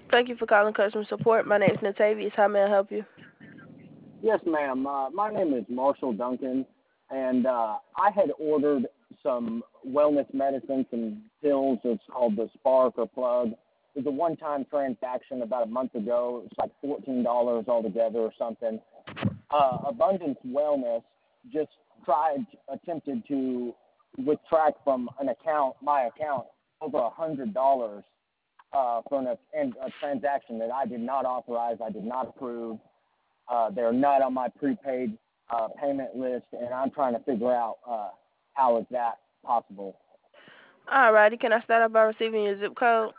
Thank you for calling customer support. My name is Natavius. How may I help you? Yes, ma'am. My name is Marshall Duncan, and I had ordered some wellness medicine, some pills. It's called the Spark or Plug. It was a one-time transaction about a month ago. It was like $14 altogether or something. Abundance Wellness just attempted to withtrack from my account, over $100 from a transaction that I did not authorize, I did not approve. They're not on my prepaid payment list, and I'm trying to figure out how is that possible. Alrighty, can I start off by receiving your zip code,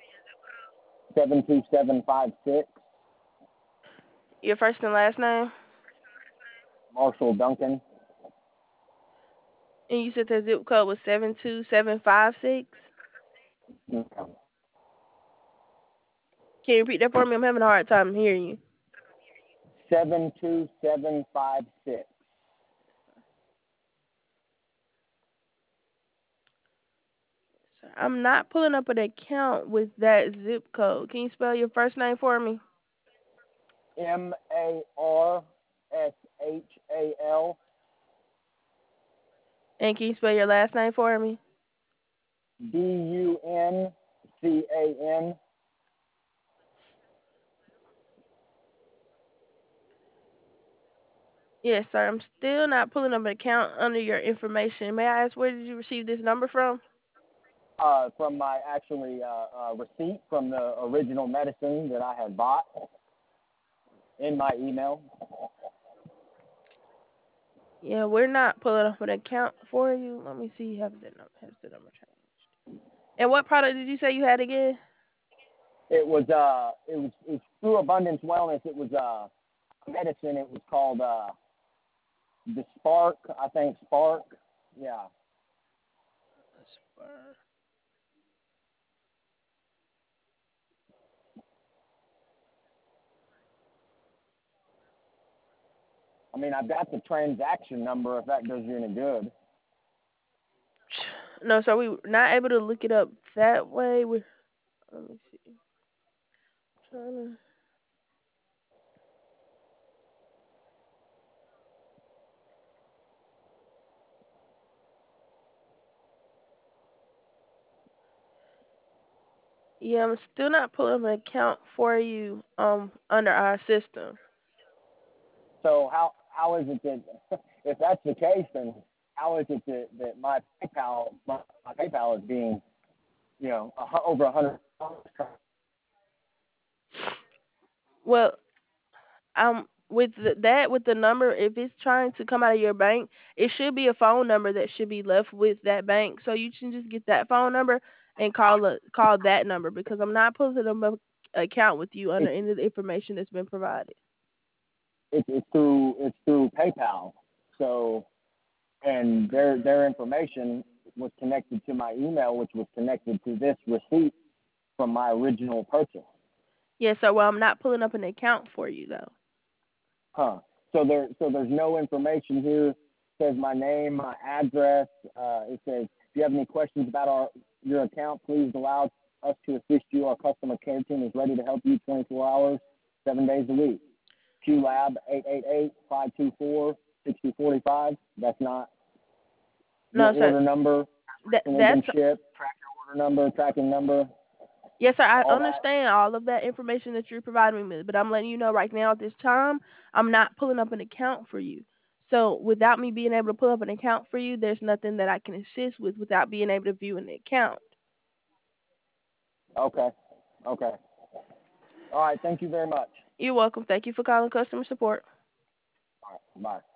72756, your first and last name, Marshall Duncan. and you said the zip code was 72756? Mm-hmm. Can you repeat that for me? I'm having a hard time hearing you. 72756. I'm not pulling up an account with that zip code. Can you spell your first name for me? Marshall. And can you spell your last name for me? Duncan. Yes, sir. I'm still not pulling up an account under your information. May I ask where did you receive this number from? From my receipt from the original medicine that I had bought in my email. Yeah, we're not pulling up an account for you. Let me see. Has the number changed? And what product did you say you had again? It was through Abundance Wellness. It was medicine. It was called the Spark. I think Spark. Yeah. I mean, I've got the transaction number if that does you any good. No, sir. We're not able to look it up that way. Let me see. Trying to. Yeah, I'm still not pulling up an account for you under our system. So how is it that if that's the case, then how is it that my PayPal is being over $100? Well, with the number, if it's trying to come out of your bank, it should be a phone number that should be left with that bank. So you can just get that phone number and call that number because I'm not pulling up an account with you under It's any of the information that's been provided. it's through PayPal. So and their information was connected to my email, which was connected to this receipt from my original purchase. Yeah, so well, I'm not pulling up an account for you though. Huh. So there's no information here. It says my name, my address. It says if you have any questions about your account, please allow us to assist you. Our customer care team is ready to help you 24 hours, 7 days a week. QLab 888-524-6045. That's not your No, sir. order number, when they've That's been shipped, track your order number, tracking number, Yes, sir. I all that. understand all of that information that you're providing me with, but I'm letting you know right now at this time, I'm not pulling up an account for you. So without me being able to pull up an account for you, there's nothing that I can assist with without being able to view an account. Okay. Okay. All right. Thank you very much. You're welcome. Thank you for calling customer support. All right. Bye.